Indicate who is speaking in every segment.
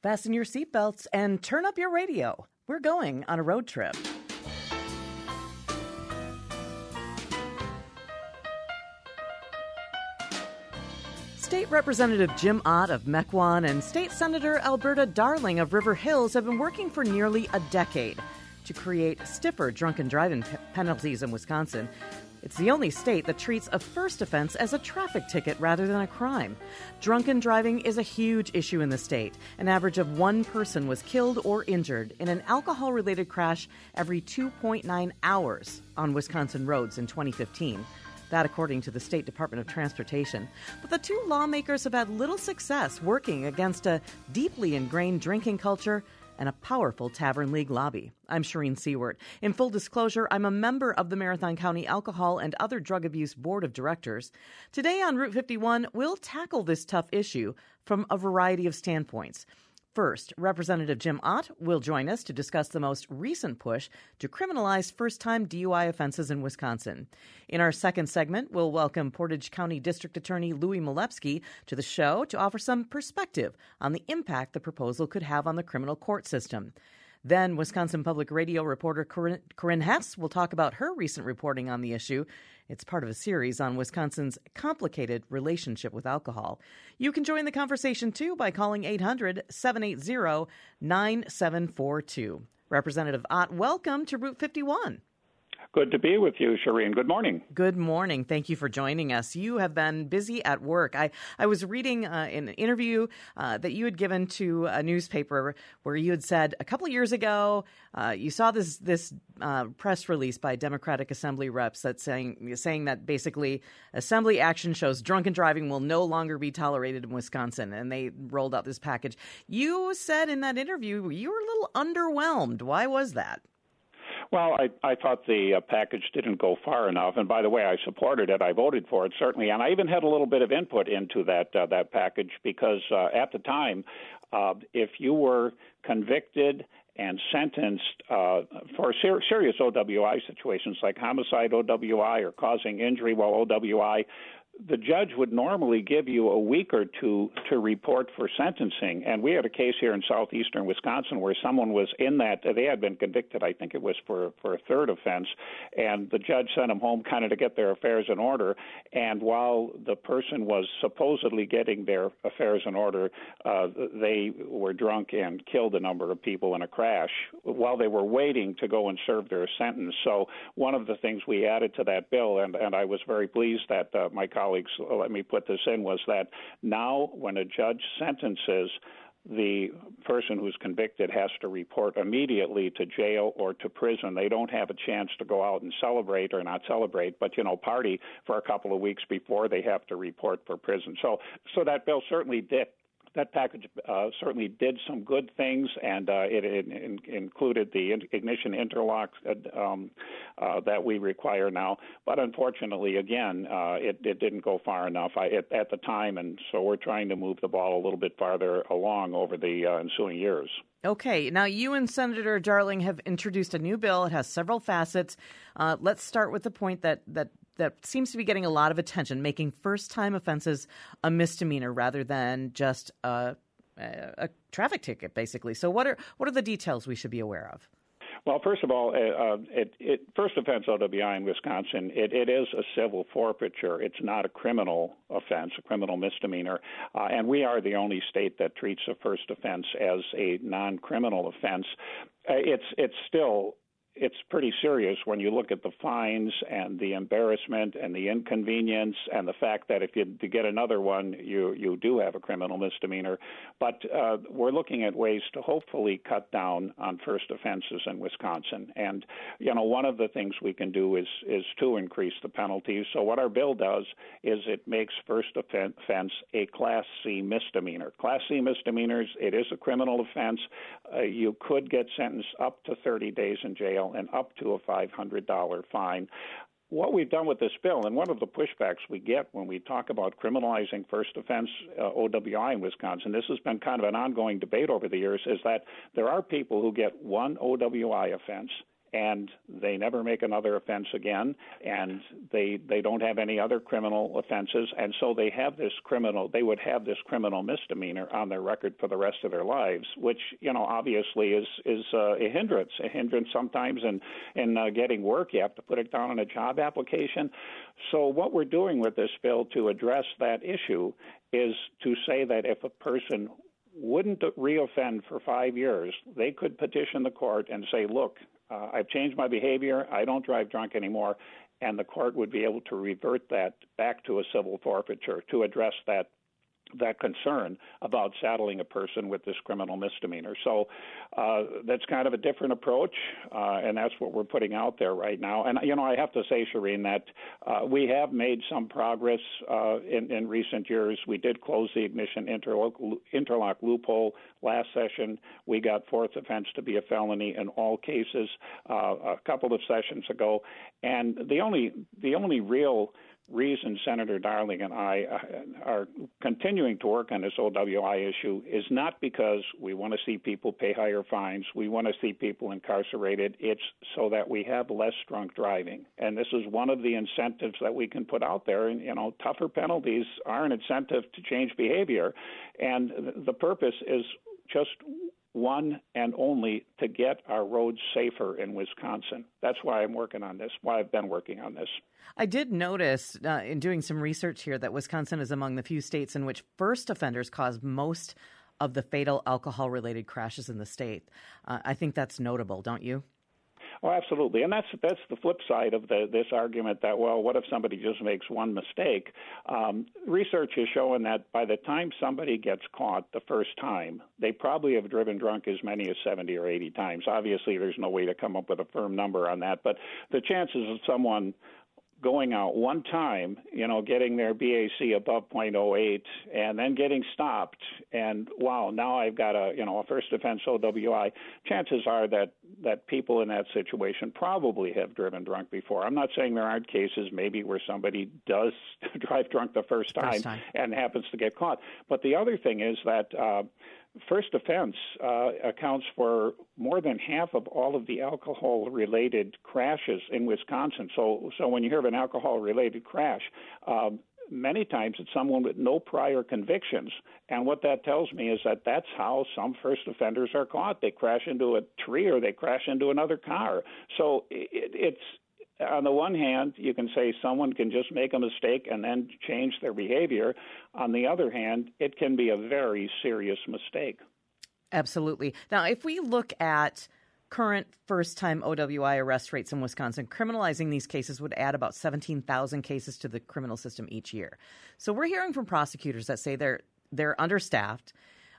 Speaker 1: Fasten your seatbelts and turn up your radio. We're going on a road trip. State Representative Jim Ott of Mequon and State Senator Alberta Darling of River Hills have been working for nearly a decade to create stiffer drunken driving penalties in Wisconsin. It's the only state that treats a first offense as a traffic ticket rather than a crime. Drunken driving is a huge issue in the state. An average of one person was killed or injured in an alcohol-related crash every 2.9 hours on Wisconsin roads in 2015. That according to the State Department of Transportation. But the two lawmakers have had little success working against a deeply ingrained drinking culture and a powerful Tavern League lobby. I'm Shireen Seward. In full disclosure, I'm a member of the Marathon County Alcohol and Other Drug Abuse Board of Directors. Today on Route 51, we'll tackle this tough issue from a variety of standpoints. First, Representative Jim Ott will join us to discuss the most recent push to criminalize first-time DUI offenses in Wisconsin. In our second segment, we'll welcome Portage County District Attorney Louis Malevsky to the show to offer some perspective on the impact the proposal could have on the criminal court system. Then, Wisconsin Public Radio reporter Corinne Hess will talk about her recent reporting on the issue. It's part of a series on Wisconsin's complicated relationship with alcohol. You can join the conversation, too, by calling 800-780-9742. Representative Ott, welcome to Route 51.
Speaker 2: Good to be with you, Shireen. Good morning.
Speaker 1: Good morning. Thank you for joining us. You have been busy at work. I was reading an interview that you had given to a newspaper where you had said a couple of years ago you saw this press release by Democratic Assembly reps that saying that basically Assembly action shows drunken driving will no longer be tolerated in Wisconsin, and they rolled out this package. You said in that interview you were a little underwhelmed. Why was that?
Speaker 2: Well, I thought the package didn't go far enough, and by the way, I supported it. I voted for it, certainly, and I even had a little bit of input into that package because at the time, if you were convicted and sentenced for serious OWI situations like homicide OWI or causing injury while OWI, the judge would normally give you a week or two to report for sentencing. And we had a case here in southeastern Wisconsin where someone was in that, they had been convicted, I think it was for a third offense, and the judge sent them home kind of to get their affairs in order. And while the person was supposedly getting their affairs in order, they were drunk and killed a number of people in a crash while they were waiting to go and serve their sentence. So one of the things we added to that bill, and I was very pleased that my colleagues let me put this in, was that now when a judge sentences, the person who's convicted has to report immediately to jail or to prison. They don't have a chance to go out and celebrate or not celebrate, but, party for a couple of weeks before they have to report for prison. So that bill certainly did. That package certainly did some good things, and it included the ignition interlocks that we require now. But unfortunately, again, it didn't go far enough at the time, and so we're trying to move the ball a little bit farther along over the ensuing years.
Speaker 1: Okay. Now, you and Senator Darling have introduced a new bill. It has several facets. Let's start with the point that seems to be getting a lot of attention, making first-time offenses a misdemeanor rather than just a traffic ticket, basically. So what are the details we should be aware of?
Speaker 2: Well, first of all, first offense OWI in Wisconsin, it is a civil forfeiture. It's not a criminal offense, a criminal misdemeanor, and we are the only state that treats a first offense as a non-criminal offense. It's pretty serious when you look at the fines and the embarrassment and the inconvenience and the fact that if you get another one, you do have a criminal misdemeanor. But we're looking at ways to hopefully cut down on first offenses in Wisconsin. And, one of the things we can do is to increase the penalties. So what our bill does is it makes first offense a Class C misdemeanor. Class C misdemeanors, it is a criminal offense. You could get sentenced up to 30 days in jail and up to a $500 fine. What we've done with this bill, and one of the pushbacks we get when we talk about criminalizing first offense OWI in Wisconsin, this has been kind of an ongoing debate over the years, is that there are people who get one OWI offense and they never make another offense again, and they don't have any other criminal offenses, and so they would have this criminal misdemeanor on their record for the rest of their lives, which obviously is a hindrance sometimes in getting work. You have to put it down on a job application. So what we're doing with this bill to address that issue is to say that if a person wouldn't reoffend for 5 years, they could petition the court and say, look, I've changed my behavior, I don't drive drunk anymore, and the court would be able to revert that back to a civil forfeiture to address that concern about saddling a person with this criminal misdemeanor. So that's kind of a different approach, and that's what we're putting out there right now. And, I have to say, Shireen, that we have made some progress in recent years. We did close the ignition interlock loophole last session. We got fourth offense to be a felony in all cases a couple of sessions ago. And the only real reason Senator Darling and I are continuing to work on this OWI issue is not because we want to see people pay higher fines. We want to see people incarcerated. It's so that we have less drunk driving. And this is one of the incentives that we can put out there. And, tougher penalties are an incentive to change behavior. And the purpose is just one and only to get our roads safer in Wisconsin. That's why I'm working on this, why I've been working on this.
Speaker 1: I did notice in doing some research here that Wisconsin is among the few states in which first offenders cause most of the fatal alcohol-related crashes in the state. I think that's notable, don't you?
Speaker 2: Oh, absolutely. And that's the flip side of this argument that, well, what if somebody just makes one mistake? Research is showing that by the time somebody gets caught the first time, they probably have driven drunk as many as 70 or 80 times. Obviously, there's no way to come up with a firm number on that, but the chances of someone going out one time, getting their BAC above 0.08 and then getting stopped and, wow, now I've got a first offense OWI, chances are that people in that situation probably have driven drunk before. I'm not saying there aren't cases maybe where somebody does drive drunk the first time and happens to get caught. But the other thing is that first offense accounts for more than half of all of the alcohol-related crashes in Wisconsin. So when you hear of an alcohol-related crash, many times it's someone with no prior convictions. And what that tells me is that that's how some first offenders are caught. They crash into a tree or they crash into another car. So it's on the one hand, you can say someone can just make a mistake and then change their behavior. On the other hand, it can be a very serious mistake.
Speaker 1: Absolutely. Now, if we look at current first-time OWI arrest rates in Wisconsin, criminalizing these cases would add about 17,000 cases to the criminal system each year. So we're hearing from prosecutors that say they're understaffed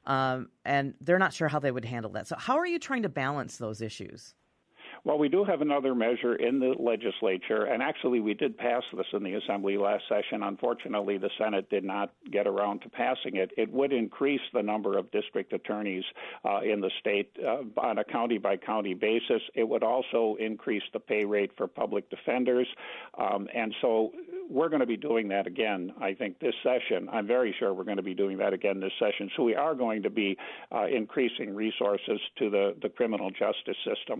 Speaker 1: and they're not sure how they would handle that. So how are you trying to balance those issues?
Speaker 2: Well, we do have another measure in the legislature, and actually we did pass this in the Assembly last session. Unfortunately, the Senate did not get around to passing it. It would increase the number of district attorneys in the state on a county-by-county basis. It would also increase the pay rate for public defenders, and so we're going to be doing that again, I think, this session. I'm very sure we're going to be doing that again this session. So we are going to be increasing resources to the criminal justice system.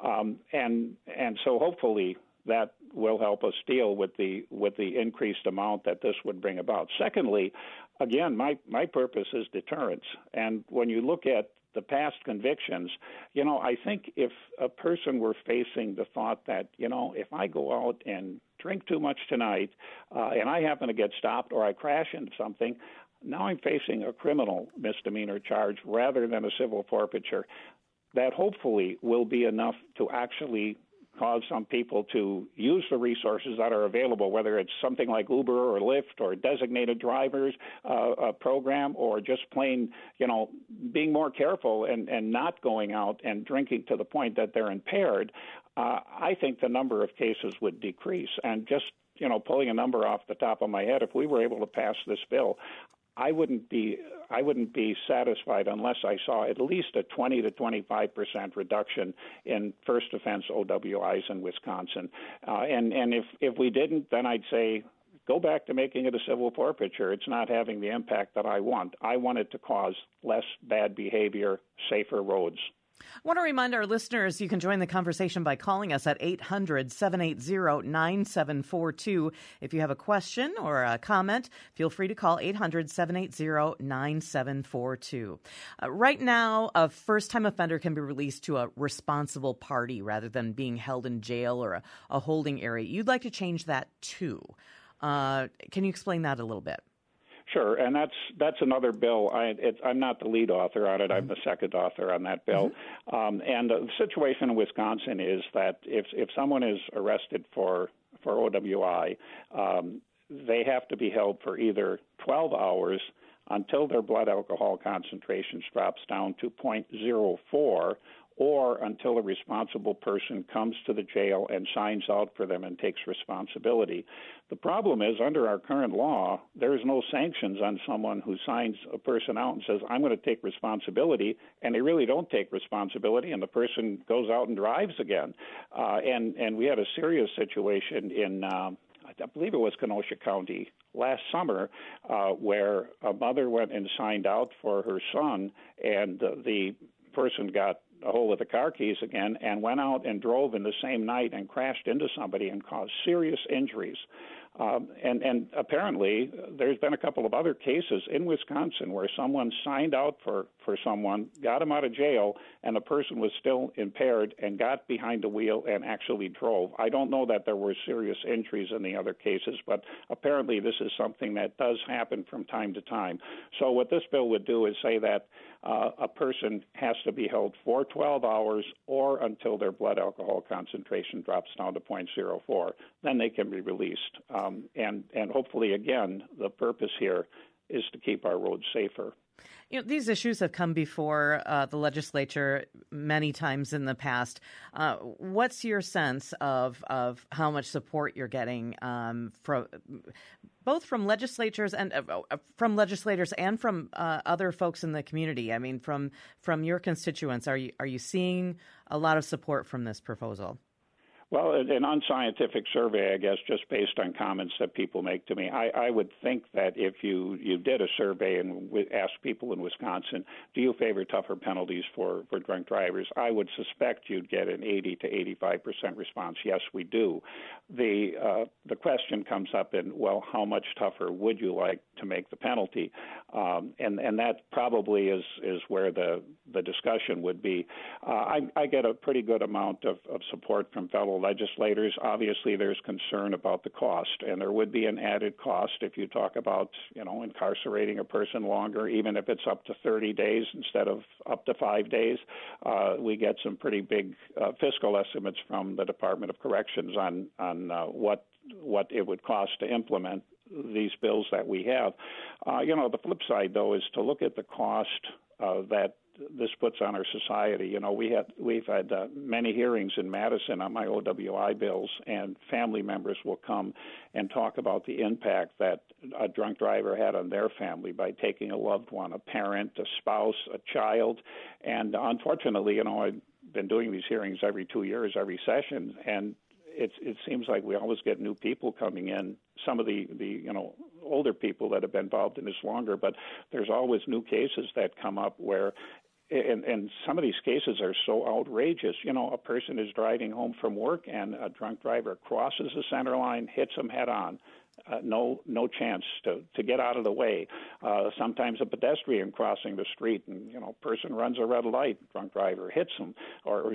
Speaker 2: And so hopefully that will help us deal with the increased amount that this would bring about. Secondly, again, my purpose is deterrence. And when you look at the past convictions, I think if a person were facing the thought that, if I go out and drink too much tonight and I happen to get stopped or I crash into something, now I'm facing a criminal misdemeanor charge rather than a civil forfeiture. That hopefully will be enough to actually cause some people to use the resources that are available, whether it's something like Uber or Lyft or designated drivers program, or just plain, being more careful and not going out and drinking to the point that they're impaired. I think the number of cases would decrease. And just, pulling a number off the top of my head, if we were able to pass this bill, I wouldn't be satisfied unless I saw at least a 20 to 25% reduction in first offense OWIs in Wisconsin. And if we didn't, then I'd say go back to making it a civil forfeiture. It's not having the impact that I want. I want it to cause less bad behavior, safer roads.
Speaker 1: I want to remind our listeners you can join the conversation by calling us at 800-780-9742. If you have a question or a comment, feel free to call 800-780-9742. Right now, a first-time offender can be released to a responsible party rather than being held in jail or a holding area. You'd like to change that too. Can you explain that a little bit?
Speaker 2: Sure, and that's another bill. I'm not the lead author on it. I'm the second author on that bill. And the situation in Wisconsin is that if someone is arrested for OWI, they have to be held for either 12 hours until their blood alcohol concentrations drops down to 0.04, or until a responsible person comes to the jail and signs out for them and takes responsibility. The problem is, under our current law, there is no sanctions on someone who signs a person out and says, I'm going to take responsibility, and they really don't take responsibility, and the person goes out and drives again. And we had a serious situation in I believe it was Kenosha County last summer, where a mother went and signed out for her son, and the person got a hold of the car keys again and went out and drove in the same night and crashed into somebody and caused serious injuries. And apparently there's been a couple of other cases in Wisconsin where someone signed out for someone, got him out of jail, and the person was still impaired and got behind the wheel and actually drove. I don't know that there were serious injuries in the other cases, but apparently this is something that does happen from time to time. So what this bill would do is say that a person has to be held for 12 hours or until their blood alcohol concentration drops down to 0.04. Then they can be released. And hopefully, again, the purpose here is to keep our roads safer.
Speaker 1: You know, these issues have come before the legislature many times in the past. What's your sense of how much support you're getting from both from legislators and from other folks in the community? I mean, from your constituents, are you seeing a lot of support from this proposal?
Speaker 2: Well, an unscientific survey, I guess, just based on comments that people make to me. I would think that if you did a survey and asked people in Wisconsin, do you favor tougher penalties for drunk drivers, I would suspect you'd get an 80 to 85% response. Yes, we do. The question comes up in, well, how much tougher would you like to make the penalty? And that probably is where the discussion would be. I get a pretty good amount of support from fellow legislators. Obviously, there's concern about the cost, and there would be an added cost if you talk about, incarcerating a person longer, even if it's up to 30 days instead of up to 5 days. We get some pretty big fiscal estimates from the Department of Corrections on what it would cost to implement these bills that we have. The flip side, though, is to look at the cost that this puts on our society. We've had many hearings in Madison on my OWI bills, and family members will come and talk about the impact that a drunk driver had on their family by taking a loved one, a parent, a spouse, a child. And unfortunately, I've been doing these hearings every 2 years, every session, and it seems like we always get new people coming in. Some of the older people that have been involved in this longer, but there's always new cases that come up where, and some of these cases are so outrageous. A person is driving home from work and a drunk driver crosses the center line, hits him head on. No chance to get out of the way. Sometimes a pedestrian crossing the street, and person runs a red light, drunk driver hits him, or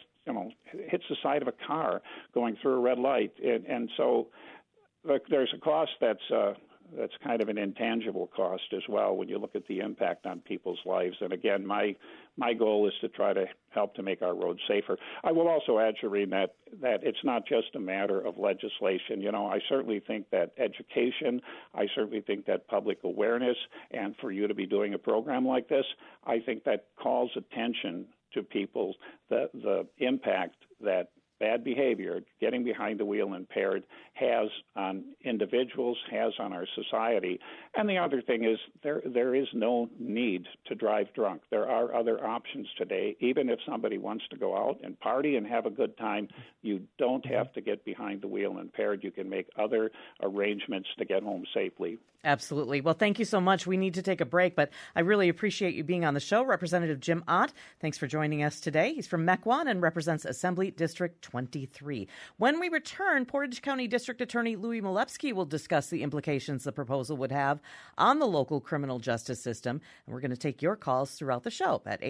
Speaker 2: hits the side of a car going through a red light, and so there's a cost that's kind of an intangible cost as well when you look at the impact on people's lives. And again, my goal is to try to help to make our roads safer. I will also add, Shireen, that it's not just a matter of legislation. I certainly think that education, I certainly think that public awareness, and for you to be doing a program like this, I think that calls attention to people the impact that bad behavior, getting behind the wheel impaired, has on individuals, has on our society. And the other thing is there is no need to drive drunk. There are other options today. Even if somebody wants to go out and party and have a good time, you don't have to get behind the wheel impaired. You can make other arrangements to get home safely.
Speaker 1: Absolutely. Well, thank you so much. We need to take a break, but I really appreciate you being on the show. Representative Jim Ott, thanks for joining us today. He's from Mequon and represents Assembly District 23. When we return, Portage County District Attorney Louis Milewski will discuss the implications the proposal would have on the local criminal justice system. And we're going to take your calls throughout the show at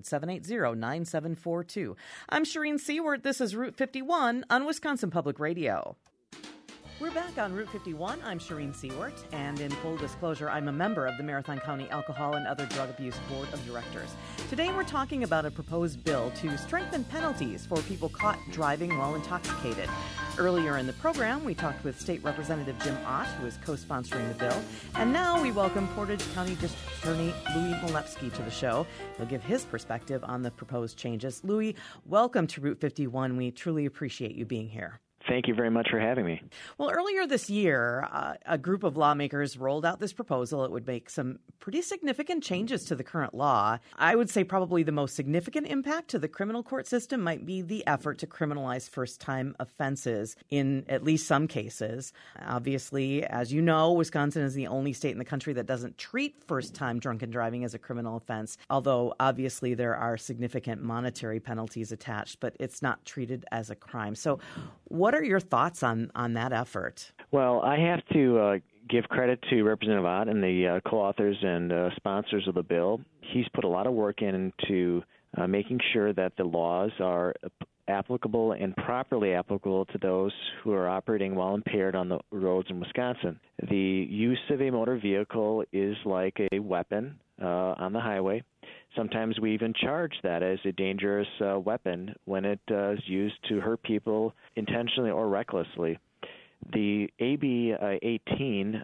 Speaker 1: 800-780-9742. I'm Shireen Seward. This is Route 51 on Wisconsin Public Radio. We're back on Route 51. I'm Shireen Seward, and in full disclosure, I'm a member of the Marathon County Alcohol and Other Drug Abuse Board of Directors. Today, we're talking about a proposed bill to strengthen penalties for people caught driving while intoxicated. Earlier in the program, we talked with State Representative Jim Ott, who is co-sponsoring the bill. And now we welcome Portage County District Attorney Louis Milewski to the show. He'll give his perspective on the proposed changes. Louis, welcome to Route 51. We truly appreciate you being here.
Speaker 3: Thank you very much for having me.
Speaker 1: Well, earlier this year, a group of lawmakers rolled out this proposal. It would make some pretty significant changes to the current law. I would say probably the most significant impact to the criminal court system might be the effort to criminalize first-time offenses in at least some cases. Obviously, as you know, Wisconsin is the only state in the country that doesn't treat first-time drunken driving as a criminal offense, although obviously there are significant monetary penalties attached, but it's not treated as a crime. So what are your thoughts on that effort?
Speaker 3: Well, I have to give credit to Representative Ott and the co-authors and sponsors of the bill. He's put a lot of work into making sure that the laws are applicable and properly applicable to those who are operating while impaired on the roads in Wisconsin. The use of a motor vehicle is like a weapon on the highway. Sometimes we even charge that as a dangerous weapon when it is used to hurt people intentionally or recklessly. The AB 18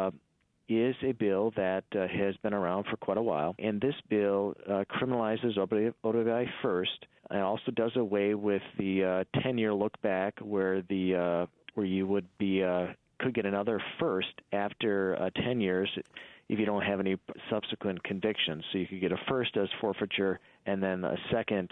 Speaker 3: is a bill that has been around for quite a while, and this bill criminalizes OWI first, and also does away with the 10-year look back where you would be could get another first after 10 years. If you don't have any subsequent convictions. So you could get a first as forfeiture and then a second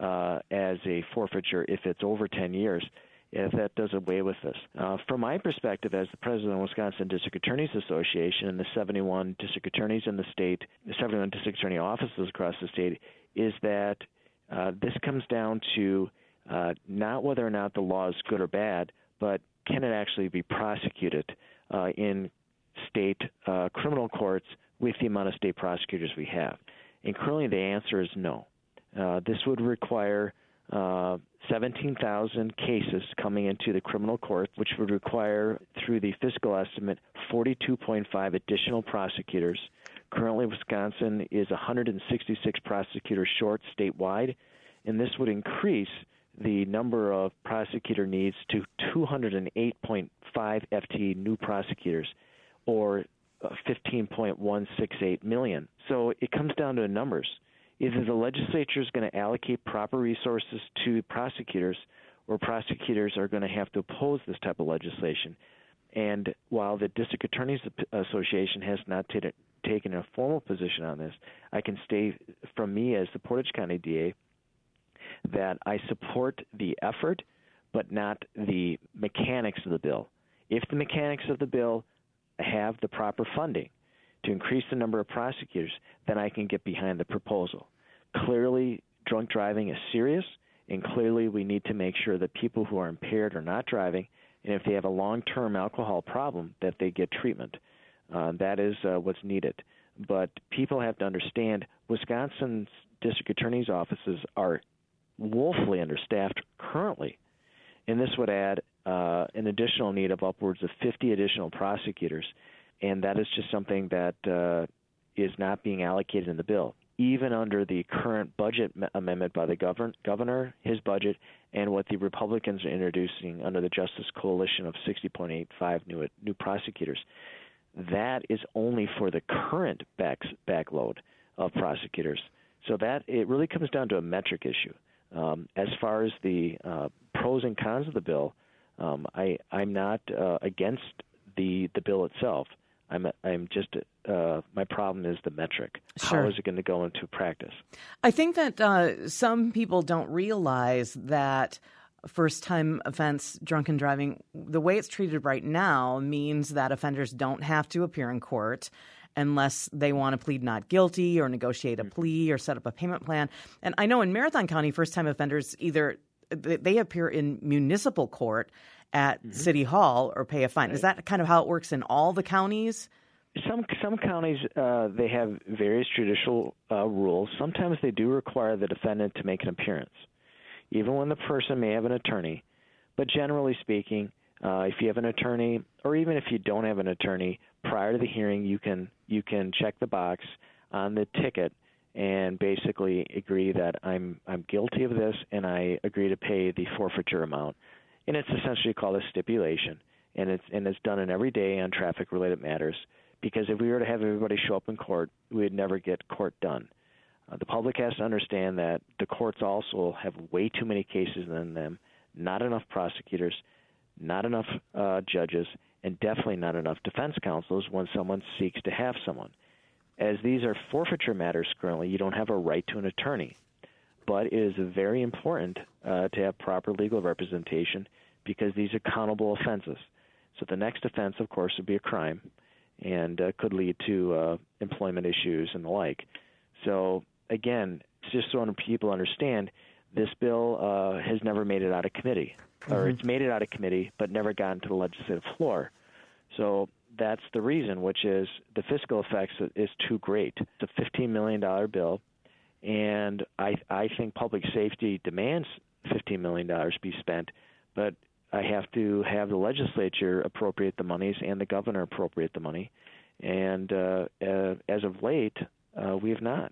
Speaker 3: as a forfeiture if it's over 10 years, if that does away with this. From my perspective as the president of the Wisconsin District Attorneys Association and the 71 district attorneys in the state, the 71 district attorney offices across the state, is that this comes down to not whether or not the law is good or bad, but can it actually be prosecuted in state criminal courts with the amount of state prosecutors we have? And currently the answer is no. This would require 17,000 cases coming into the criminal courts, which would require, through the fiscal estimate, 42.5 additional prosecutors. Currently, Wisconsin is 166 prosecutors short statewide, and this would increase the number of prosecutor needs to 208.5 FTE new prosecutors, or 15.168 million. So it comes down to the numbers. Either the legislature is going to allocate proper resources to prosecutors, or prosecutors are going to have to oppose this type of legislation. And while the District Attorneys Association has not taken a formal position on this, I can state from me as the Portage County DA that I support the effort, but not the mechanics of the bill. If the mechanics of the bill have the proper funding to increase the number of prosecutors, then I can get behind the proposal. Clearly, drunk driving is serious, and clearly we need to make sure that people who are impaired are not driving, and if they have a long-term alcohol problem, that they get treatment. That is what's needed. But people have to understand Wisconsin's district attorney's offices are woefully understaffed currently, and this would add an additional need of upwards of 50 additional prosecutors, and that is just something that is not being allocated in the bill, even under the current budget amendment by the governor, his budget, and what the Republicans are introducing under the Justice Coalition of 60.85 new prosecutors. That is only for the current backload of prosecutors. So that it really comes down to a metric issue. As far as the pros and cons of the bill. I'm not against the bill itself. I'm just my problem is the metric.
Speaker 1: Sure.
Speaker 3: How is it going to go into practice?
Speaker 1: I think that some people don't realize that first-time offense drunken driving, the way it's treated right now, means that offenders don't have to appear in court unless they want to plead not guilty or negotiate a plea or set up a payment plan. And I know in Marathon County, first-time offenders either they appear in municipal court at City Hall or pay a fine. Right. Is that kind of how it works in all the counties?
Speaker 3: Some counties, they have various judicial rules. Sometimes they do require the defendant to make an appearance, even when the person may have an attorney. But generally speaking, if you have an attorney, or even if you don't have an attorney, prior to the hearing, you can check the box on the ticket and basically agree that I'm guilty of this, and I agree to pay the forfeiture amount. And it's essentially called a stipulation, and it's done in every day on traffic-related matters. Because if we were to have everybody show up in court, we would never get court done. The public has to understand that the courts also have way too many cases in them, not enough prosecutors, not enough judges, and definitely not enough defense counsels when someone seeks to have someone. As these are forfeiture matters currently, you don't have a right to an attorney. But it is very important to have proper legal representation because these are countable offenses. So the next offense, of course, would be a crime and could lead to employment issues and the like. So, again, just so people understand, this bill has never made it out of committee. Or it's made it out of committee but never gotten to the legislative floor. So that's the reason, which is the fiscal effects is too great. It's a $15 million bill, and I think public safety demands $15 million be spent, but I have to have the legislature appropriate the monies and the governor appropriate the money. And as of late, we have not.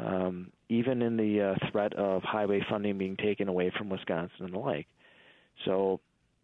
Speaker 3: Even in the threat of highway funding being taken away from Wisconsin and the like. So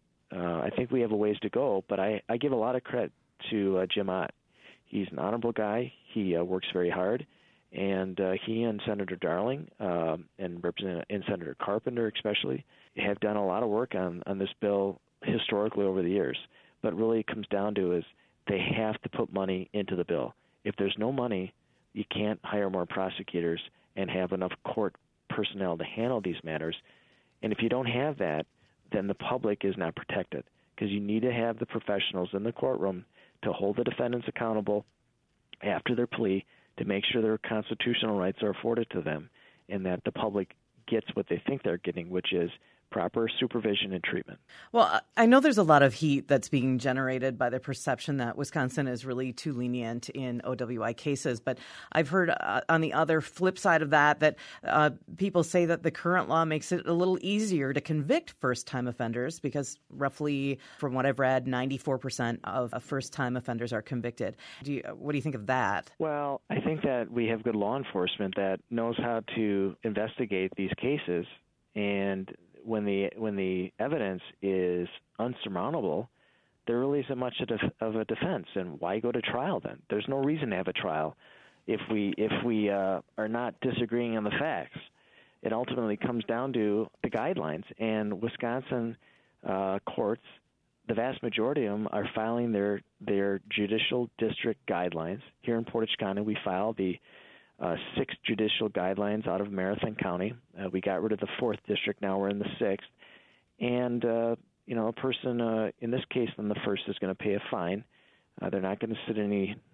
Speaker 3: I think we have a ways to go, but I give a lot of credit to Jim Ott. He's an honorable guy. He works very hard. And he and Senator Darling and Senator Carpenter especially have done a lot of work on this bill historically over the years. But really it comes down to is they have to put money into the bill. If there's no money, you can't hire more prosecutors and have enough court personnel to handle these matters. And if you don't have that, then the public is not protected because you need to have the professionals in the courtroom to hold the defendants accountable after their plea to make sure their constitutional rights are afforded to them and that the public gets what they think they're getting, which is proper supervision and treatment.
Speaker 1: Well, I know there's a lot of heat that's being generated by the perception that Wisconsin is really too lenient in OWI cases. But I've heard on the other flip side of that people say that the current law makes it a little easier to convict first-time offenders because roughly, from what I've read, 94% of first-time offenders are convicted. What do you think of that?
Speaker 3: Well, I think that we have good law enforcement that knows how to investigate these cases, and when the evidence is unsurmountable, there really isn't much of a defense. And why go to trial then? There's no reason to have a trial if we are not disagreeing on the facts. It ultimately comes down to the guidelines. And Wisconsin courts, the vast majority of them are filing their judicial district guidelines. Here in Portage County, we filed the 6 judicial guidelines out of Marathon County. We got rid of the 4th district. Now we're in the 6th. And, a person, in this case, then the first is going to pay a fine. They're not going to sit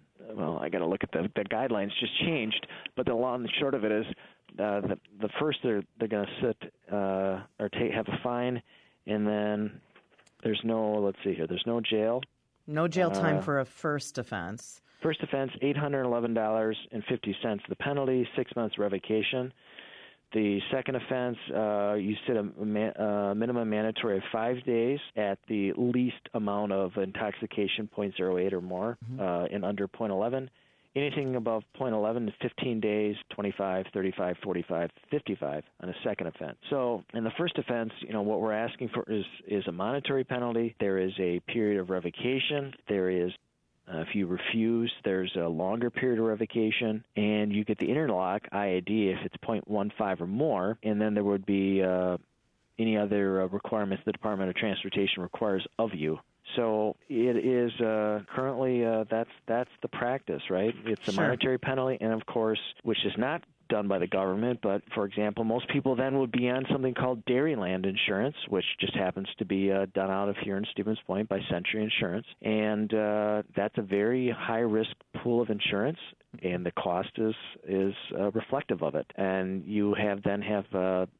Speaker 3: I got to look at the guidelines just changed. But the long and the short of it is the first they're going to sit or have a fine. And then there's no jail.
Speaker 1: No jail time for a first offense.
Speaker 3: First offense, $811.50. The penalty, 6 months revocation. The second offense, you sit a minimum mandatory of 5 days at the least amount of intoxication, 0.08 or more, and under 0.11. Anything above 0.11 is 15 days, 25, 35, 45, 55 on a second offense. So in the first offense, what we're asking for is a monetary penalty. There is a period of revocation. There is if you refuse, there's a longer period of revocation, and you get the interlock IAD if it's 0.15 or more, and then there would be any other requirements the Department of Transportation requires of you. So it is currently that's the practice, right? It's a monetary penalty, and of course, which is not done by the government, but for example, most people then would be on something called Dairyland Insurance, which just happens to be done out of here in Stevens Point by Century Insurance, and that's a very high risk pool of insurance, and the cost is reflective of it. And you have the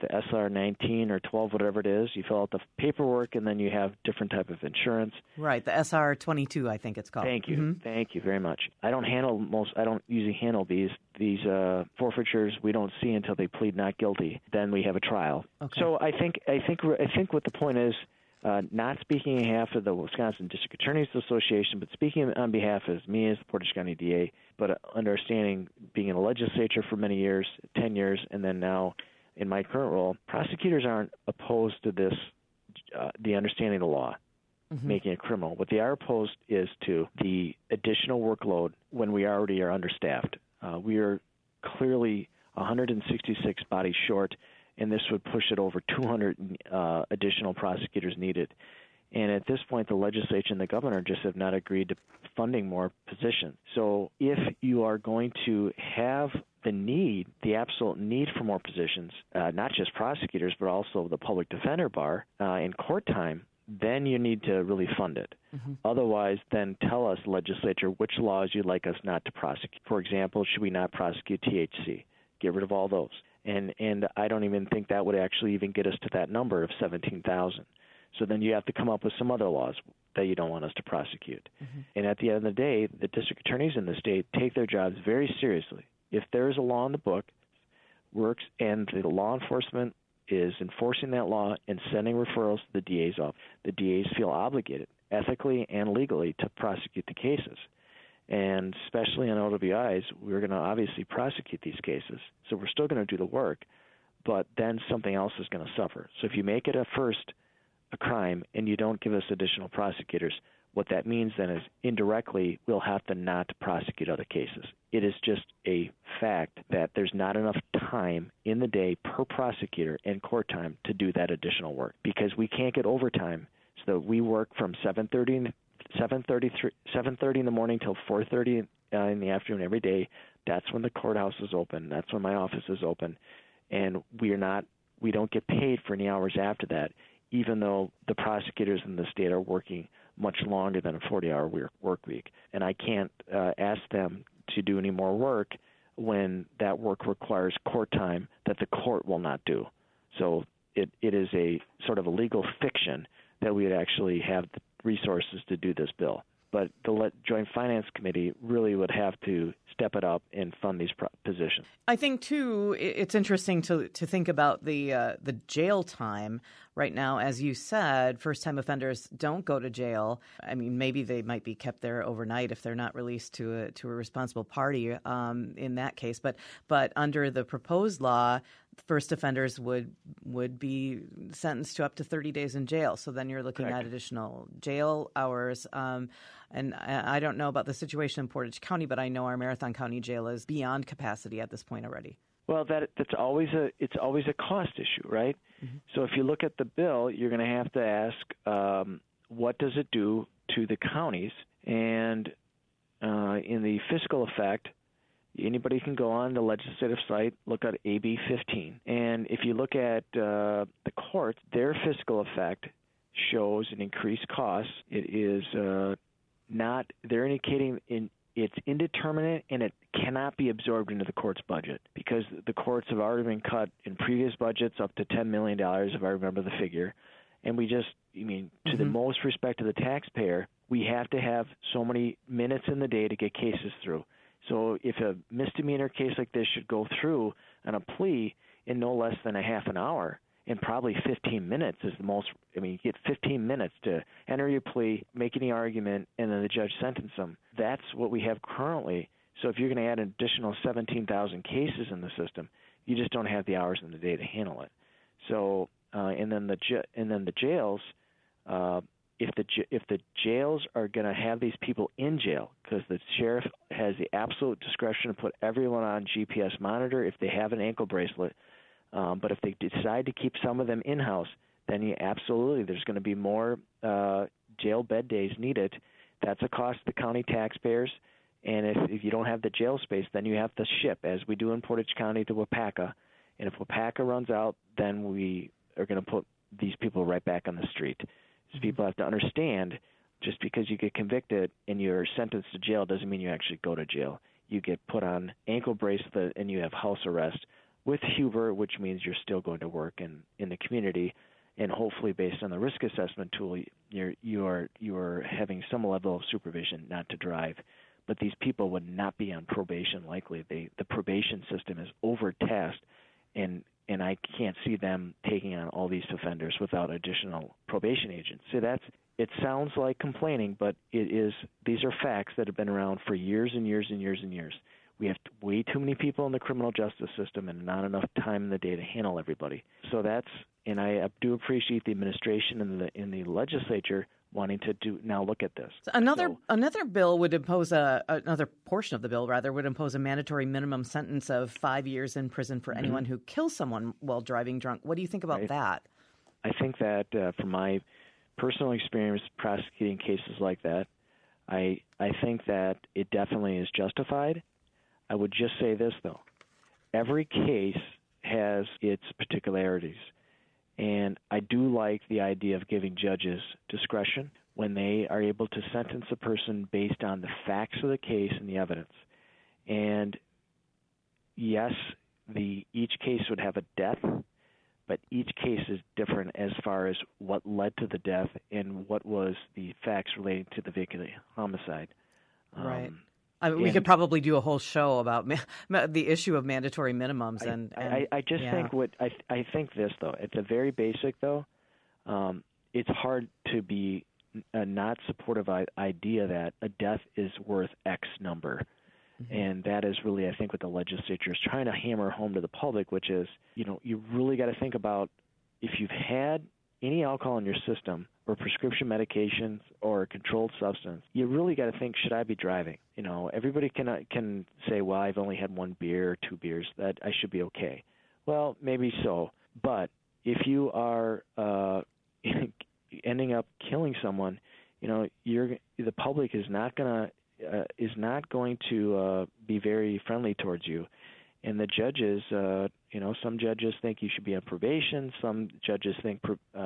Speaker 3: SR19 or 12, whatever it is. You fill out the paperwork, and then you have different type of insurance.
Speaker 1: Right, the SR22, I think it's called.
Speaker 3: Thank you, Thank you very much. I don't usually handle these forfeitures. We don't see until they plead not guilty. Then we have a trial. Okay. So I think what the point is. Not speaking on behalf of the Wisconsin District Attorneys Association, but speaking on behalf of me as the Portage County DA, but understanding being in the legislature for many years, 10 years, and then now in my current role, prosecutors aren't opposed to this, the understanding of the law, making it criminal. What they are opposed is to the additional workload when we already are understaffed. We are clearly 166 bodies short, and this would push it over 200 additional prosecutors needed. And at this point, the legislature and the governor just have not agreed to funding more positions. So if you are going to have the absolute need for more positions, not just prosecutors, but also the public defender bar in court time, then you need to really fund it. Otherwise, then tell us, legislature, which laws you'd like us not to prosecute. For example, should we not prosecute THC? Get rid of all those. And I don't even think that would actually even get us to that number of 17,000. So then you have to come up with some other laws that you don't want us to prosecute. And at the end of the day, the district attorneys in the state take their jobs very seriously. If there is a law in the book, works, and the law enforcement is enforcing that law and sending referrals to the DA's office, the DAs feel obligated, ethically and legally, to prosecute the cases. And especially on OWIs, we're going to obviously prosecute these cases. So we're still going to do the work, but then something else is going to suffer. So if you make it a crime and you don't give us additional prosecutors, what that means then is indirectly we'll have to not prosecute other cases. It is just a fact that there's not enough time in the day per prosecutor and court time to do that additional work because we can't get overtime. So we work from 7:30 in the morning till 4:30 in the afternoon every day. That's when the courthouse is open. That's when my office is open, and we don't get paid for any hours after that, even though the prosecutors in the state are working much longer than a 40-hour work week. And I can't ask them to do any more work when that work requires court time that the court will not do. So it is a sort of a legal fiction that we would actually have the resources to do this bill. But the Joint Finance Committee really would have to step it up and fund these positions.
Speaker 1: I think, too, it's interesting to think about the jail time right now. As you said, first-time offenders don't go to jail. I mean, maybe they might be kept there overnight if they're not released to a responsible party in that case. But under the proposed law, first offenders would be sentenced to up to 30 days in jail. So then you're looking at additional jail hours. And I don't know about the situation in Portage County, but I know our Marathon County Jail is beyond capacity at this point already.
Speaker 3: Well, that's always a cost issue, right? So if you look at the bill, you're going to have to ask, what does it do to the counties? And in the fiscal effect, anybody can go on the legislative site, look at AB 15. And if you look at the courts, their fiscal effect shows an increased cost. It is they're indicating it's indeterminate and it cannot be absorbed into the court's budget because the courts have already been cut in previous budgets up to $10 million, if I remember the figure. And to the most respect to the taxpayer, we have to have so many minutes in the day to get cases through. So if a misdemeanor case like this should go through on a plea in no less than a half an hour, and probably 15 minutes is the most. You get 15 minutes to enter your plea, make any argument, and then the judge sentence them. That's what we have currently. So if you're going to add an additional 17,000 cases in the system, you just don't have the hours in the day to handle it. So and then the jails. If the jails are going to have these people in jail, because the sheriff has the absolute discretion to put everyone on GPS monitor if they have an ankle bracelet, But if they decide to keep some of them in-house, then absolutely there's going to be more jail bed days needed. That's a cost to the county taxpayers. And if you don't have the jail space, then you have to ship, as we do in Portage County, to Wapaka. And if Wapaka runs out, then we are going to put these people right back on the street. So people have to understand, just because you get convicted and you're sentenced to jail doesn't mean you actually go to jail. You get put on ankle bracelet and you have house arrest with Huber, which means you're still going to work in the community. And hopefully, based on the risk assessment tool, you are having some level of supervision not to drive. But these people would not be on probation likely. The probation system is overtasked, and I can't see them taking on all these offenders without additional probation agents. So it sounds like complaining, but these are facts that have been around for years and years and years and years. We have way too many people in the criminal justice system and not enough time in the day to handle everybody. So and I do appreciate the administration and the legislature wanting to now look at this.
Speaker 1: So another bill would impose another portion of the bill would impose a mandatory minimum sentence of 5 years in prison for anyone who kills someone while driving drunk. What do you think about that?
Speaker 3: I think that from my personal experience prosecuting cases like that, I think that it definitely is justified. I would just say this, though. Every case has its particularities. And I do like the idea of giving judges discretion when they are able to sentence a person based on the facts of the case and the evidence. And yes, each case would have a death, but each case is different as far as what led to the death and what was the facts relating to the vehicular homicide.
Speaker 1: Right. We could probably do a whole show about the issue of mandatory minimums.
Speaker 3: I just think I think this, though. At the very basic, though, it's hard to be not supportive of the idea that a death is worth X number. And that is really, I think, what the legislature is trying to hammer home to the public, which is, you really got to think about if you've had any alcohol in your system or prescription medications or a controlled substance, you really got to think, should I be driving? Everybody can say, well, I've only had 1 beer or 2 beers, that I should be okay. Well, maybe so. But if you are ending up killing someone, the public is not going to be very friendly towards you. And the judges, some judges think you should be on probation. Some judges think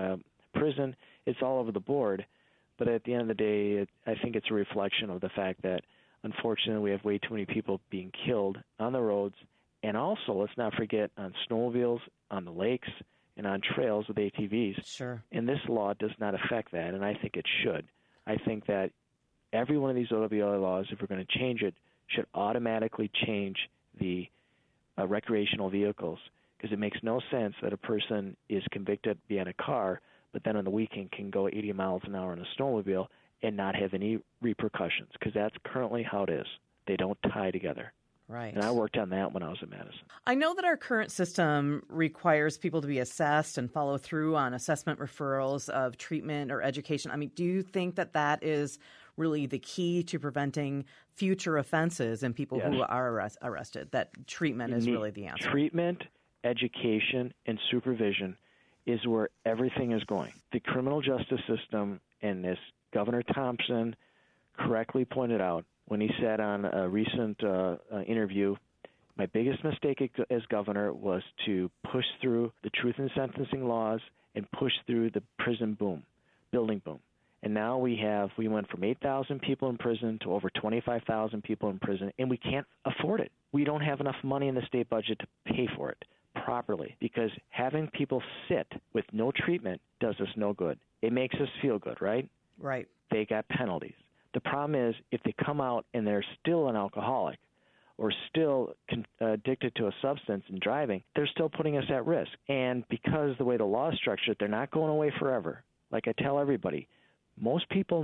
Speaker 3: prison. It's all over the board. But at the end of the day, I think it's a reflection of the fact that, unfortunately, we have way too many people being killed on the roads. And also, let's not forget, on snowmobiles, on the lakes, and on trails with ATVs.
Speaker 1: Sure.
Speaker 3: And this law does not affect that, and I think it should. I think that every one of these OWI laws, if we're going to change it, should automatically change the recreational vehicles, because it makes no sense that a person is convicted being a car, but then on the weekend can go 80 miles an hour in a snowmobile and not have any repercussions, because that's currently how it is. They don't tie together.
Speaker 1: Right.
Speaker 3: And I worked on that when I was at Madison.
Speaker 1: I know that our current system requires people to be assessed and follow through on assessment referrals of treatment or education. I mean, do you think that is really the key to preventing future offenses and people who are arrested, that treatment is really the answer?
Speaker 3: Treatment, education, and supervision is where everything is going. The criminal justice system, and as Governor Thompson correctly pointed out when he said on a recent interview, my biggest mistake as governor was to push through the truth in sentencing laws and push through the prison building boom. And now we went from 8,000 people in prison to over 25,000 people in prison, and we can't afford it. We don't have enough money in the state budget to pay for it properly, because having people sit with no treatment does us no good. It makes us feel good, right?
Speaker 1: Right.
Speaker 3: They got penalties. The problem is if they come out and they're still an alcoholic or still addicted to a substance and driving, they're still putting us at risk. And because the way the law is structured, they're not going away forever. Like I tell everybody, most people,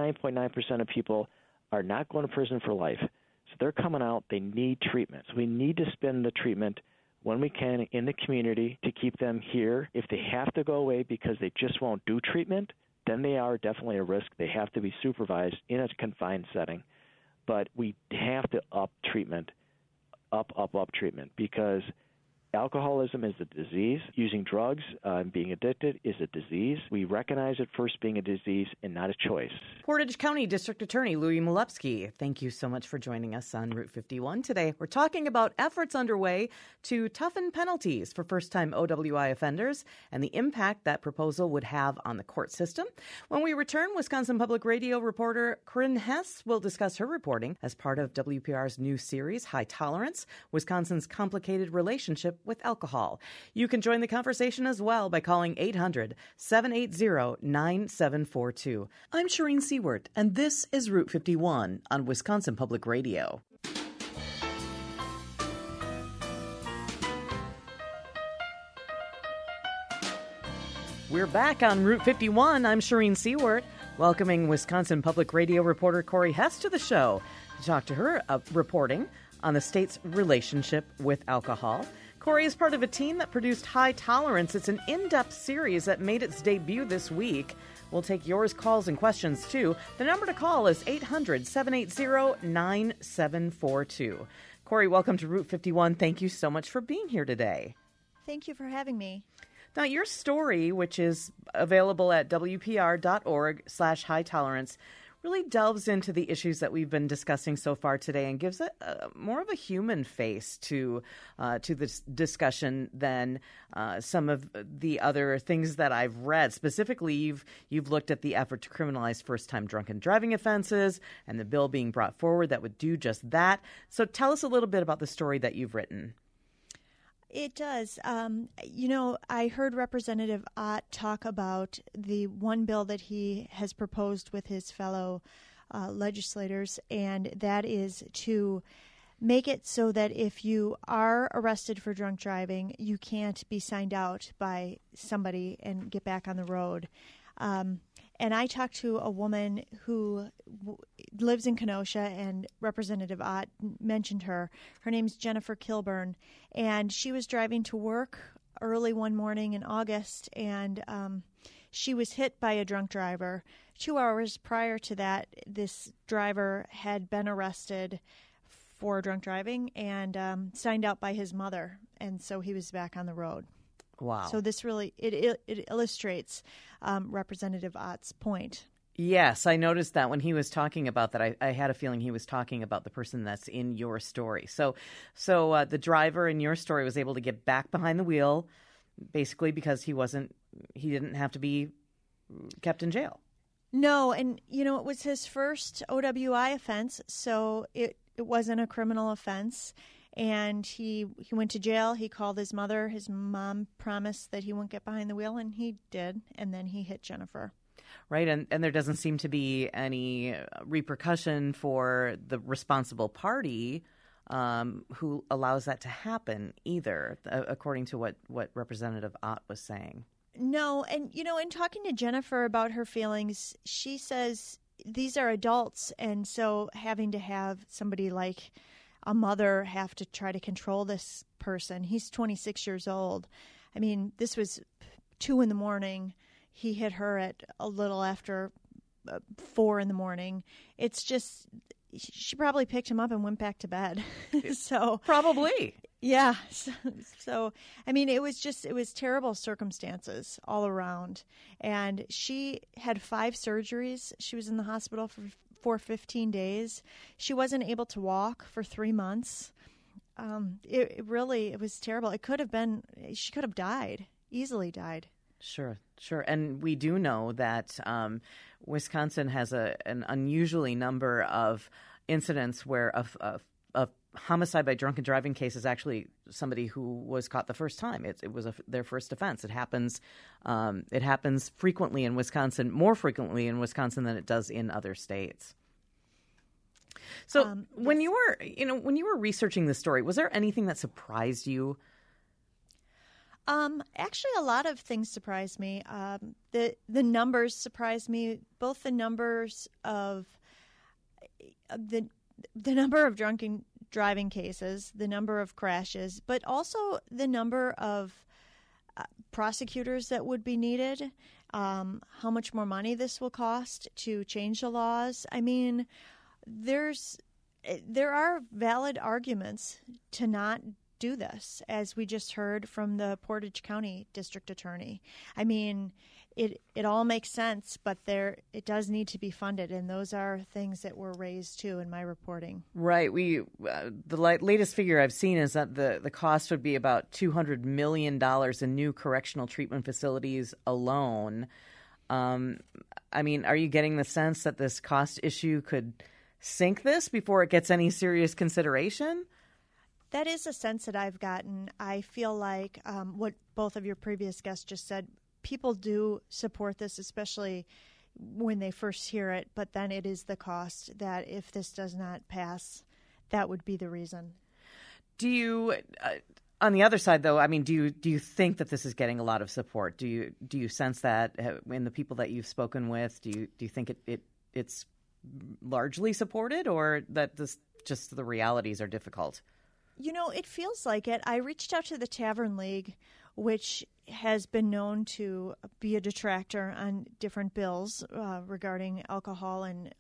Speaker 3: 99.9% of people, are not going to prison for life. So they're coming out. They need treatment. So we need to spend the treatment when we can in the community to keep them here. If they have to go away because they just won't do treatment, then they are definitely a risk. They have to be supervised in a confined setting. But we have to up treatment, up treatment, because Alcoholism is a disease. Using drugs and being addicted is a disease. We recognize it first being a disease and not a choice.
Speaker 1: Portage County District Attorney Louis Milewski, thank you so much for joining us on Route 51 today. We're talking about efforts underway to toughen penalties for first-time OWI offenders and the impact that proposal would have on the court system. When we return, Wisconsin Public Radio reporter Corinne Hess will discuss her reporting as part of WPR's new series, High Tolerance, Wisconsin's Complicated Relationship with Alcohol. You can join the conversation as well by calling 800-780-9742. I'm Shireen Seward, and this is Route 51 on Wisconsin Public Radio. We're back on Route 51. I'm Shireen Seward, welcoming Wisconsin Public Radio reporter Corey Hess to the show to talk to her reporting on the state's relationship with alcohol. Corey is part of a team that produced High Tolerance. It's an in-depth series that made its debut this week. We'll take yours, calls, and questions, too. The number to call is 800-780-9742. Corey, welcome to Route 51. Thank you so much for being here today.
Speaker 4: Thank you for having me.
Speaker 1: Now, your story, which is available at wpr.org/high tolerance, really delves into the issues that we've been discussing so far today and gives it more of a human face to this discussion than some of the other things that I've read. Specifically, you've looked at the effort to criminalize first-time drunken driving offenses and the bill being brought forward that would do just that. So tell us a little bit about the story that you've written.
Speaker 4: It does. I heard Representative Ott talk about the one bill that he has proposed with his fellow legislators, and that is to make it so that if you are arrested for drunk driving, you can't be signed out by somebody and get back on the road. And I talked to a woman who lives in Kenosha, and Representative Ott mentioned her. Her name's Jennifer Kilburn, and she was driving to work early one morning in August, and she was hit by a drunk driver. 2 hours prior to that, this driver had been arrested for drunk driving and signed out by his mother, and so he was back on the road.
Speaker 1: Wow.
Speaker 4: So this really, it illustrates Representative Ott's point.
Speaker 1: Yes, I noticed that when he was talking about that. I had a feeling he was talking about the person that's in your story. So the driver in your story was able to get back behind the wheel, basically because he didn't have to be kept in jail. No,
Speaker 4: and it was his first OWI offense, so it wasn't a criminal offense. And he went to jail. He called his mother. His mom promised that he wouldn't get behind the wheel, and he did. And then he hit Jennifer.
Speaker 1: Right, and there doesn't seem to be any repercussion for the responsible party who allows that to happen either, according to what Representative Ott was saying.
Speaker 4: No, and, in talking to Jennifer about her feelings, she says these are adults, and so having to have somebody like a mother have to try to control this person. He's 26 years old. I mean, this was 2 a.m. He hit her at a little after 4 a.m. It's just, she probably picked him up and went back to bed. So
Speaker 1: probably.
Speaker 4: Yeah. So, I mean, it was terrible circumstances all around. And she had 5 surgeries. She was in the hospital for 15 days. She wasn't able to walk for 3 months. It was terrible. She could have died, easily died.
Speaker 1: Sure. And we do know that Wisconsin has an unusually number of incidents where a homicide by drunken driving case is actually somebody who was caught the first time. It was their first offense. It happens frequently in Wisconsin, more frequently in Wisconsin than it does in other states. So when you were researching this story, was there anything that surprised you?
Speaker 4: Actually, a lot of things surprised me. The numbers surprised me, both the numbers of the number of drunken driving cases, the number of crashes, but also the number of prosecutors that would be needed, how much more money this will cost to change the laws. I mean, there are valid arguments to not do this, as we just heard from the Portage County District Attorney. I mean, it all makes sense, but it does need to be funded, and those are things that were raised too in my reporting.
Speaker 1: Right. The latest figure I've seen is that the cost would be about $200 million in new correctional treatment facilities alone. I mean, are you getting the sense that this cost issue could sink this before it gets any serious consideration?
Speaker 4: That is a sense that I've gotten. I feel like what both of your previous guests just said, people do support this, especially when they first hear it, but then it is the cost that if this does not pass, that would be the reason.
Speaker 1: Do you, on the other side though, I mean, do you think that this is getting a lot of support? Do you sense that in the people that you've spoken with? Do you think it's largely supported, or that just the realities are difficult?
Speaker 4: You know, it feels like it. I reached out to the Tavern League, which has been known to be a detractor on different bills regarding alcohol and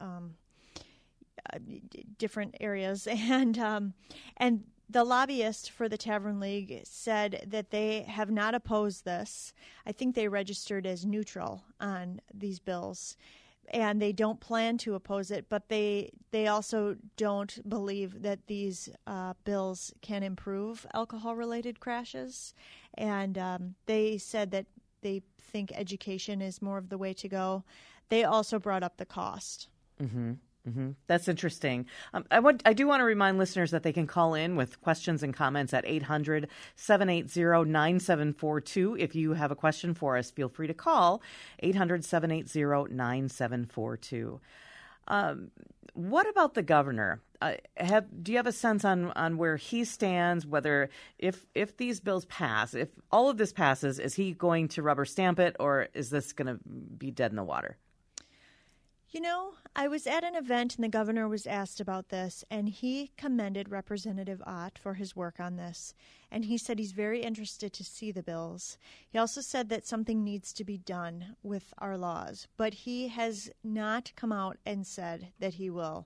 Speaker 4: different areas. And the lobbyist for the Tavern League said that they have not opposed this. I think they registered as neutral on these bills, and they don't plan to oppose it, but they also don't believe that these bills can improve alcohol-related crashes. And they said that they think education is more of the way to go. They also brought up the cost.
Speaker 1: Mm-hmm. Mm-hmm. That's interesting. I do want to remind listeners that they can call in with questions and comments at 800-780-9742. If you have a question for us, feel free to call 800-780-9742. What about the governor? Do you have a sense on where he stands, whether if these bills pass, if all of this passes, is he going to rubber stamp it, or is this going to be dead in the water?
Speaker 4: You know, I was at an event and the governor was asked about this, and he commended Representative Ott for his work on this. And he said he's very interested to see the bills. He also said that something needs to be done with our laws, but he has not come out and said that he will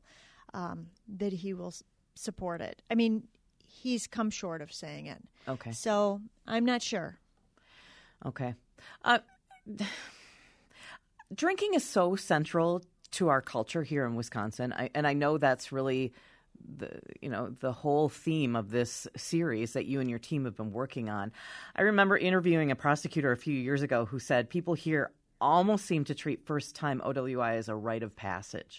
Speaker 4: support it. I mean, he's come short of saying it.
Speaker 1: Okay.
Speaker 4: So I'm not sure.
Speaker 1: Okay. Drinking is so central to our culture here in Wisconsin, and I know that's really the whole theme of this series that you and your team have been working on. I remember interviewing a prosecutor a few years ago who said people here almost seem to treat first-time OWI as a rite of passage.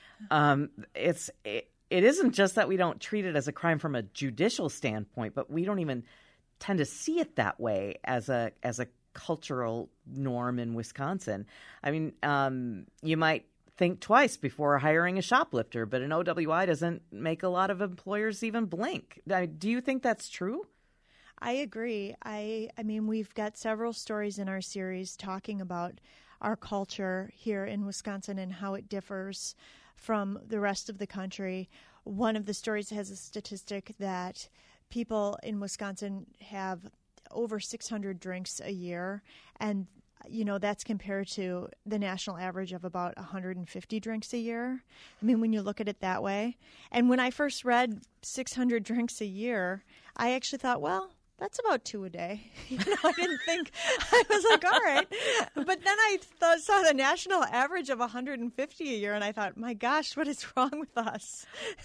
Speaker 1: It isn't just that we don't treat it as a crime from a judicial standpoint, but we don't even tend to see it that way as a cultural norm in Wisconsin. I mean, you might think twice before hiring a shoplifter, but an OWI doesn't make a lot of employers even blink. Do you think that's true?
Speaker 4: I agree. I mean, we've got several stories in our series talking about our culture here in Wisconsin and how it differs from the rest of the country. One of the stories has a statistic that people in Wisconsin have over 600 drinks a year, and that's compared to the national average of about 150 drinks a year. I mean, when you look at it that way. And when I first read 600 drinks a year, I actually thought, well, that's about 2 a day. I didn't think, I was like, all right. But then I saw the national average of 150 a year, and I thought, my gosh, what is wrong with us?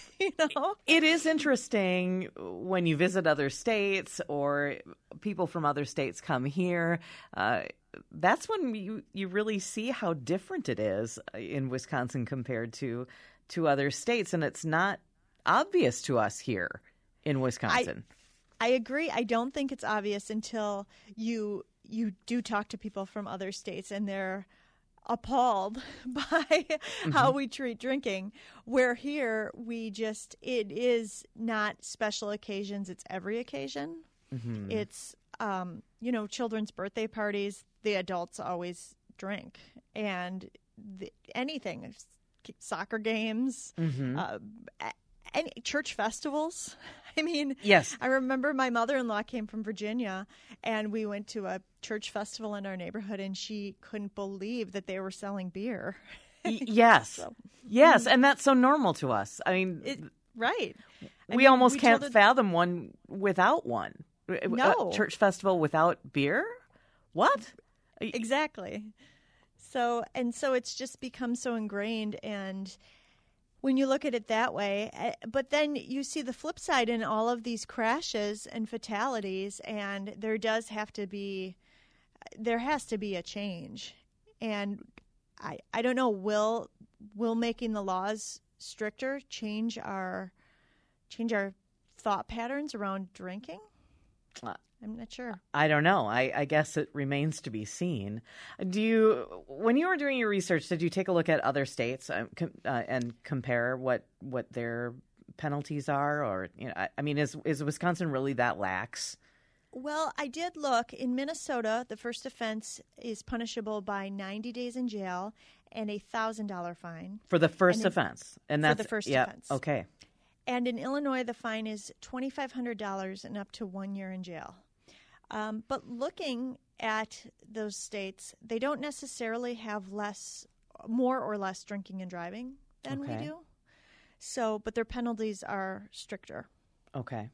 Speaker 1: It is interesting when you visit other states or people from other states come here. That's when you really see how different it is in Wisconsin compared to other states, and it's not obvious to us here in Wisconsin.
Speaker 4: I agree. I don't think it's obvious until you do talk to people from other states, and they're appalled by how we treat drinking. Where here, it is not special occasions, it's every occasion. Mm-hmm. It's, children's birthday parties, the adults always drink. And anything, soccer games, any church festivals. I mean,
Speaker 1: yes.
Speaker 4: I remember my mother-in-law came from Virginia, and we went to a church festival in our neighborhood, and she couldn't believe that they were selling beer.
Speaker 1: Yes. Yes, and that's so normal to us. I mean,
Speaker 4: right.
Speaker 1: We almost can't fathom one without one.
Speaker 4: No.
Speaker 1: A church festival without beer? What?
Speaker 4: Exactly. So it's just become so ingrained, and when you look at it that way, but then you see the flip side in all of these crashes and fatalities, and there has to be a change. And I don't know, will making the laws stricter change our thought patterns around drinking? I'm not sure.
Speaker 1: I don't know. I guess it remains to be seen. When you were doing your research, did you take a look at other states and compare what their penalties are? Or is Wisconsin really that lax?
Speaker 4: Well, I did look. In Minnesota, the first offense is punishable by 90 days in jail and a $1,000 fine
Speaker 1: for the first offense. And that's
Speaker 4: for the first offense.
Speaker 1: Okay.
Speaker 4: And in Illinois, the fine is $2,500 and up to 1 year in jail. But looking at those states, they don't necessarily have more or less drinking and driving than we do. So, but their penalties are stricter.
Speaker 1: Okay.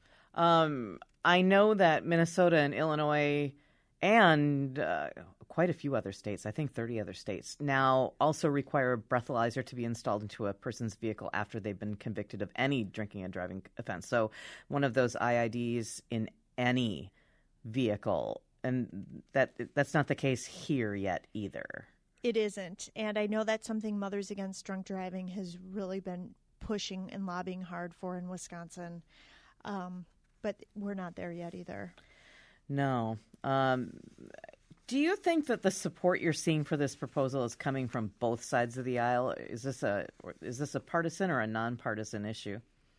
Speaker 1: I know that Minnesota and Illinois and quite a few other states, I think 30 other states, now also require a breathalyzer to be installed into a person's vehicle after they've been convicted of any drinking and driving offense. So one of those IIDs in any vehicle, and that's not the case here yet either.
Speaker 4: It isn't, and I know that's something Mothers Against Drunk Driving has really been pushing and lobbying hard for in Wisconsin, but we're not there yet either.
Speaker 1: No. Do you think that the support you're seeing for this proposal is coming from both sides of the aisle? Is this a partisan or a nonpartisan issue?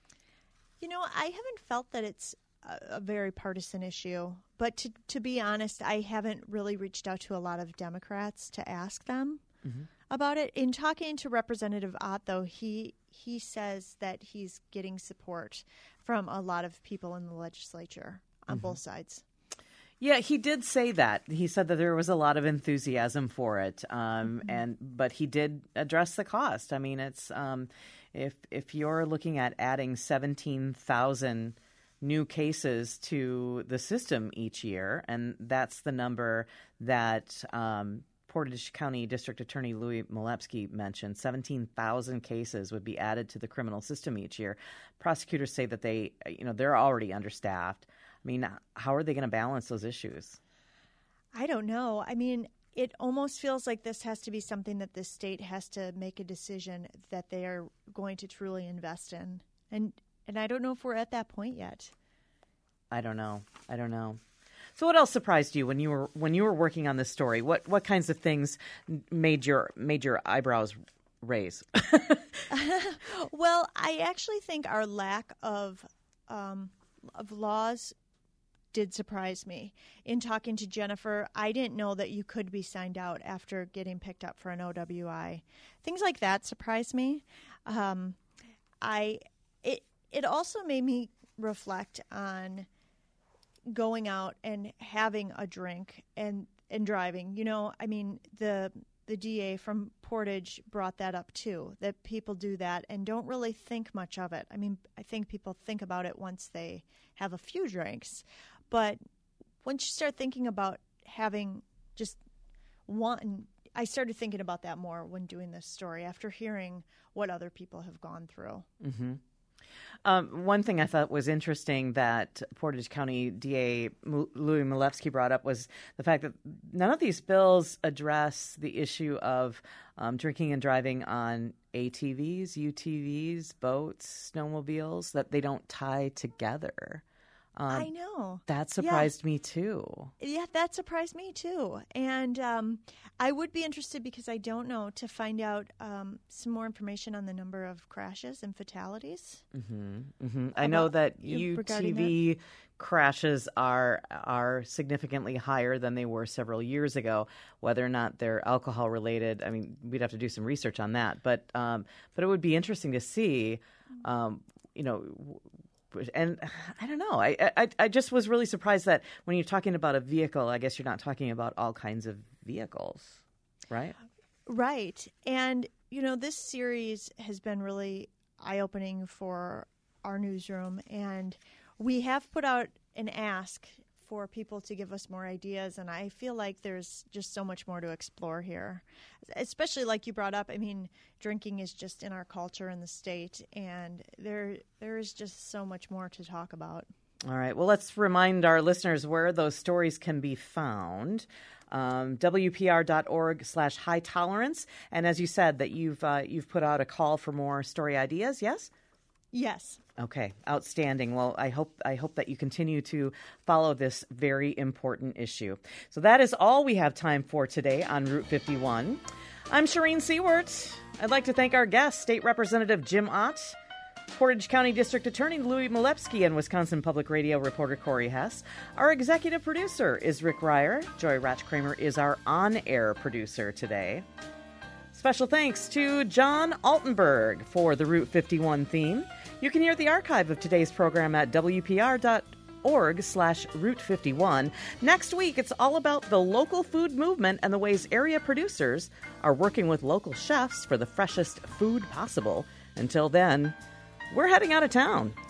Speaker 4: I haven't felt that it's a very partisan issue. But to be honest, I haven't really reached out to a lot of Democrats to ask them about it. In talking to Representative Ott, though, he says that he's getting support from a lot of people in the legislature on both sides.
Speaker 1: Yeah, he did say that. He said that there was a lot of enthusiasm for it, but he did address the cost. I mean, it's if you're looking at adding 17,000 new cases to the system each year, and that's the number that Portage County District Attorney Louis Milewski mentioned, 17,000 cases would be added to the criminal system each year. Prosecutors say that they're already understaffed. I mean, how are they going to balance those issues?
Speaker 4: I don't know. I mean, it almost feels like this has to be something that the state has to make a decision that they are going to truly invest in. And I don't know if we're at that point yet.
Speaker 1: I don't know. So what else surprised you when you were working on this story? What kinds of things made your eyebrows raise?
Speaker 4: Well, I actually think our lack of laws did surprise me. In talking to Jennifer, I didn't know that you could be signed out after getting picked up for an OWI. Things like that surprised me. It also made me reflect on going out and having a drink and driving. I mean, the DA from Portage brought that up too, that people do that and don't really think much of it. I mean, I think people think about it once they have a few drinks. But once you start thinking about having just one, I started thinking about that more when doing this story after hearing what other people have gone through.
Speaker 1: Mm-hmm. One thing I thought was interesting that Portage County DA Louis Milewski brought up was the fact that none of these bills address the issue of drinking and driving on ATVs, UTVs, boats, snowmobiles, that they don't tie together.
Speaker 4: I know.
Speaker 1: That surprised me too.
Speaker 4: Yeah, that surprised me too. And I would be interested, because I don't know, to find out some more information on the number of crashes and fatalities.
Speaker 1: Mm-hmm. Mm-hmm. I know that UTV crashes are significantly higher than they were several years ago. Whether or not they're alcohol related, I mean, we'd have to do some research on that. But it would be interesting to see, and I don't know. I just was really surprised that when you're talking about a vehicle, I guess you're not talking about all kinds of vehicles, right? Right.
Speaker 4: And, this series has been really eye-opening for our newsroom. And we have put out an ask for people to give us more ideas, and I feel like there's just so much more to explore here, especially like you brought up. I mean, drinking is just in our culture in the state, and there is just so much more to talk about.
Speaker 1: All right. Well, let's remind our listeners where those stories can be found. WPR.org/high tolerance. And as you said, that you've put out a call for more story ideas, yes?
Speaker 4: Yes.
Speaker 1: Okay, outstanding. Well, I hope that you continue to follow this very important issue. So that is all we have time for today on Route 51. I'm Shireen Sewart. I'd like to thank our guest, State Representative Jim Ott, Portage County District Attorney Louis Malewski, and Wisconsin Public Radio reporter Corey Hess. Our executive producer is Rick Ryer. Joy Ratch-Kramer is our on-air producer today. Special thanks to John Altenberg for the Route 51 theme. You can hear the archive of today's program at WPR.org/Route51. Next week, it's all about the local food movement and the ways area producers are working with local chefs for the freshest food possible. Until then, we're heading out of town.